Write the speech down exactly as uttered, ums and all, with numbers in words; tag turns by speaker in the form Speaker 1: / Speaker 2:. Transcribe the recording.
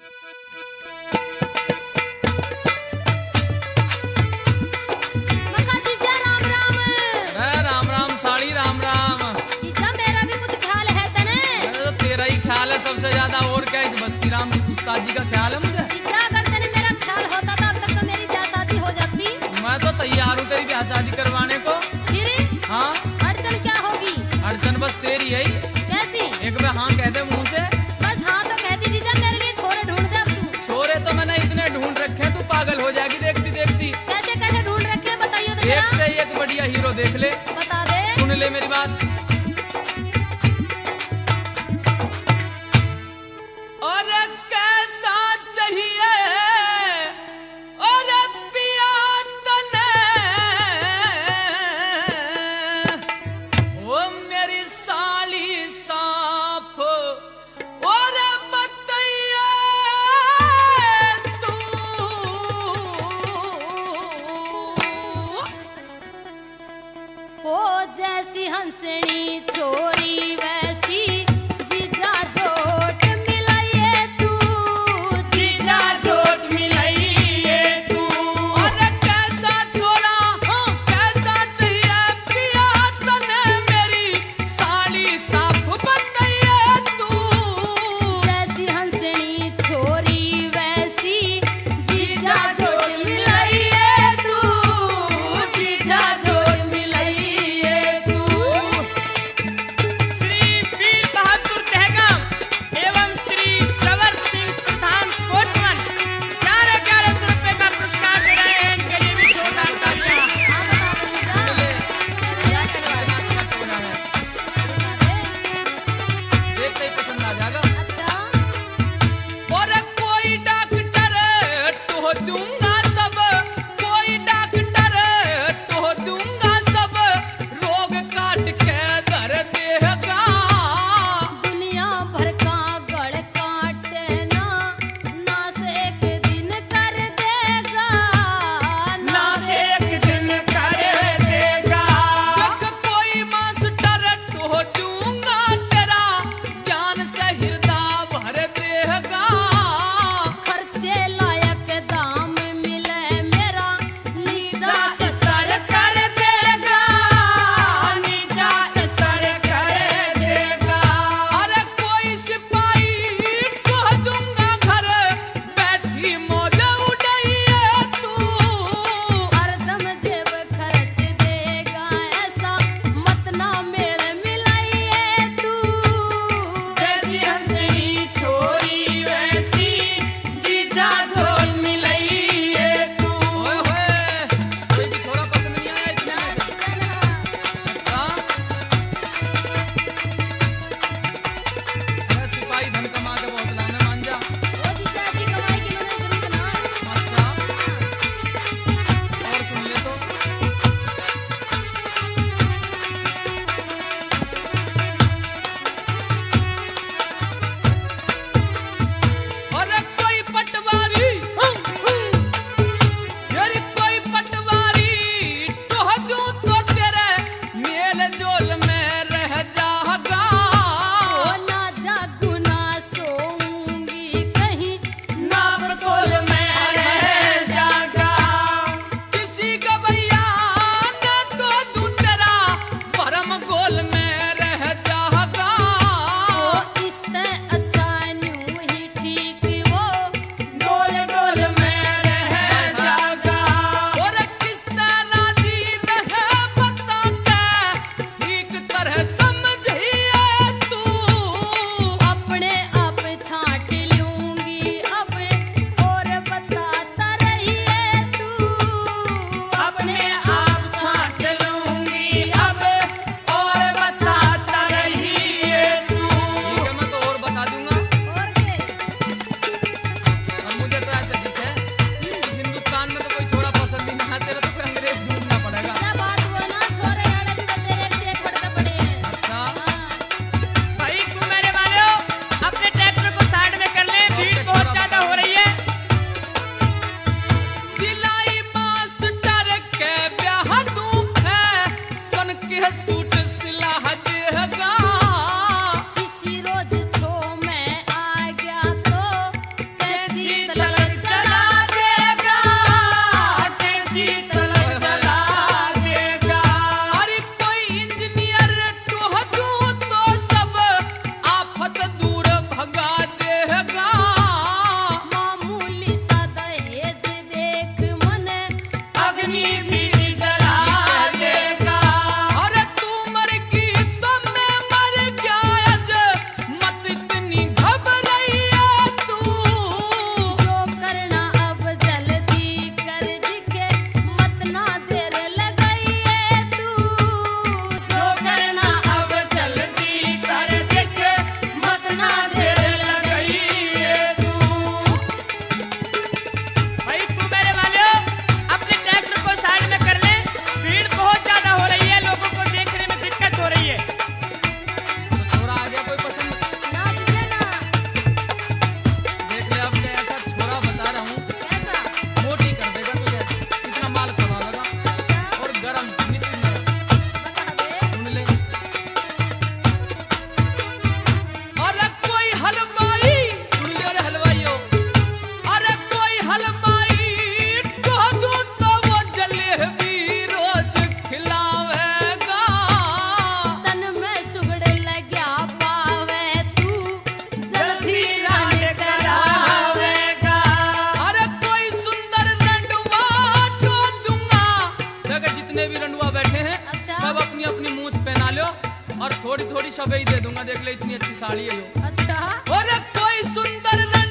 Speaker 1: मका जीजा राम राम।
Speaker 2: अरे राम राम साड़ी राम राम।
Speaker 1: जीजा मेरा भी कुछ ख्याल है तने।
Speaker 2: तो तेरा ही ख्याल है सबसे ज्यादा, और क्या इस बस्ती राम की उस्ताद जी का ख्याल है मुझे।
Speaker 1: जीजा अगर तने मेरा ख्याल होता तो अब तक तो मेरी ब्याह शादी हो जाती।
Speaker 2: मैं तो तैयार हूँ तेरी ब्याह शादी करवाने को।
Speaker 1: फिर
Speaker 2: हाँ
Speaker 1: अड़चन क्या होगी?
Speaker 2: अड़चन बस तेरी है ही।
Speaker 1: कैसी?
Speaker 2: एक बार हाँ कह दे मुंह से।
Speaker 1: बस हाँ तो कहती जीजा, मेरे लिए छोरे ढूंढ दे अब तू।
Speaker 2: छोरे तो मैंने इतने ढूंढ रखे हैं, तू पागल हो जाएगी देखती देखती।
Speaker 1: कैसे कैसे ढूंढ रखे हैं बताइए तो
Speaker 2: एक
Speaker 1: जरा।
Speaker 2: से एक बढ़िया हीरो देख ले।
Speaker 1: बता दे।
Speaker 2: सुन ले मेरी बात। और कैसा चाहिए और पिया तने, ओ मेरी साली साफ और बताइए तू।
Speaker 1: ओ जैसी हंसनी
Speaker 2: और थोड़ी थोड़ी सगाई दे दूंगा, देख ले इतनी अच्छी साड़ी है जो।
Speaker 1: अच्छा।
Speaker 2: और कोई सुंदर